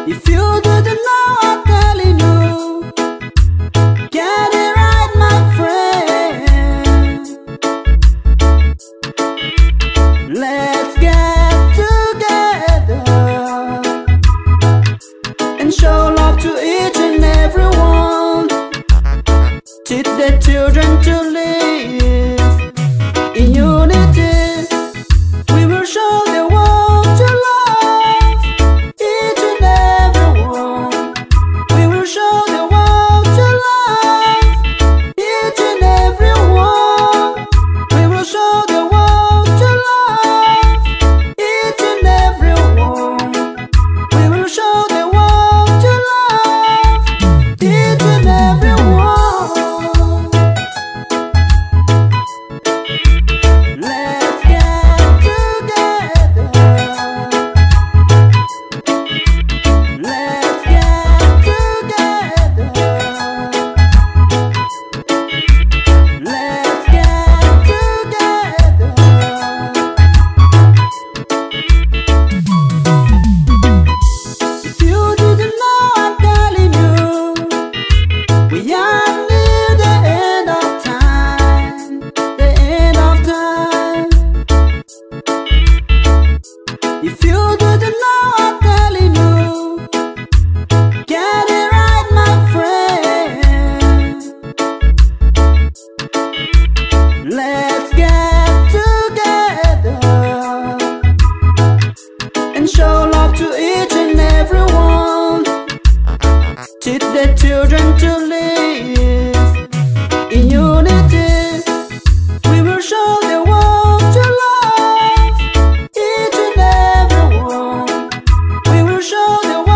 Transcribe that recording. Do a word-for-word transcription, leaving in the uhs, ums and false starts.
If you didn't know, I'm telling you, get it right, my friend. Let's get together and show love to each and everyone. Teach the children to live in unity. We will show the world to love each and everyone. We will show the world to love each and everyone. We will show the world to love each and everyone. We will show the world to love each and everyone. Let's get together. Let's get together. Let's get together. If you didn't know, I'm telling you, we are near the end of time. The end of time. If you didn't know, I'm telling you, get it right, my friend. Let's get together and show love to each and everyone. Teach the children to live in unity. We will show the world to love each and everyone. We will show the world